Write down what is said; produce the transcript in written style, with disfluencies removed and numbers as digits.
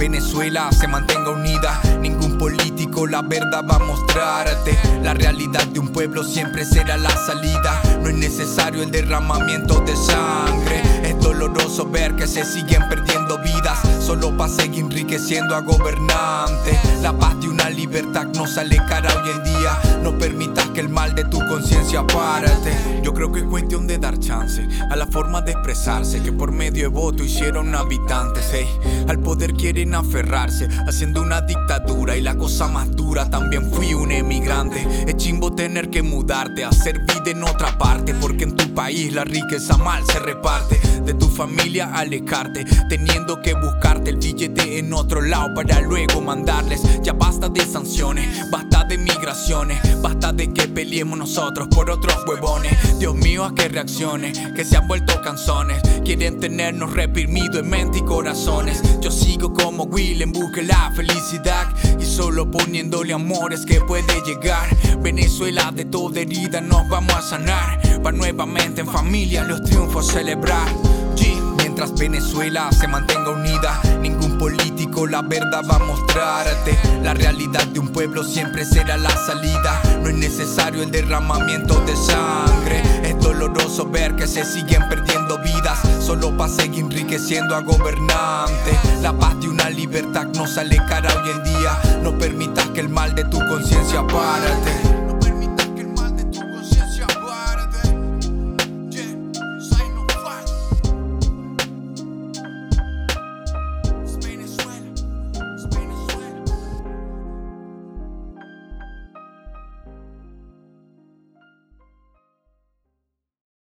Venezuela se mantenga unida, ningún político la verdad va a mostrarte. La realidad de un pueblo siempre será la salida. No es necesario el derramamiento de sangre. Es doloroso ver que se siguen perdiendo vidas solo para seguir enriqueciendo a gobernantes. La paz de una libertad no sale cara hoy en día. No permitas que el mal de tu conciencia párate. Yo creo que es cuestión de dar chance a la forma de expresarse que por medio de voto hicieron habitantes. Al poder quieren aferrarse, haciendo una dictadura. Y la cosa más dura, también fui un emigrante. Es chimbo tener que mudarte, hacer vida en otra parte, porque en tu país la riqueza mal se reparte. De tu familia alejarte, teniendo que buscarte el billete en otro lado para luego mandarles. Ya basta de sanciones, basta de migraciones, basta de que peleemos nosotros por otros huevones. Dios mío, a qué reacciones, que se han vuelto canzones. Quieren tenernos reprimido en mente y corazones. Yo sigo como Will en busca de la felicidad, y solo poniéndole amor es que puede llegar. Venezuela, de toda herida nos vamos a sanar, para nuevamente en familia los triunfos celebrar. Mientras Venezuela se mantenga unida, ningún político la verdad va a mostrarte. La realidad de un pueblo siempre será la salida. No es necesario el derramamiento de sangre. Es doloroso ver que se siguen perdiendo vidas solo para seguir enriqueciendo a gobernantes. La paz de una libertad no sale cara hoy en día. No permitas que el mal de tu conciencia párate.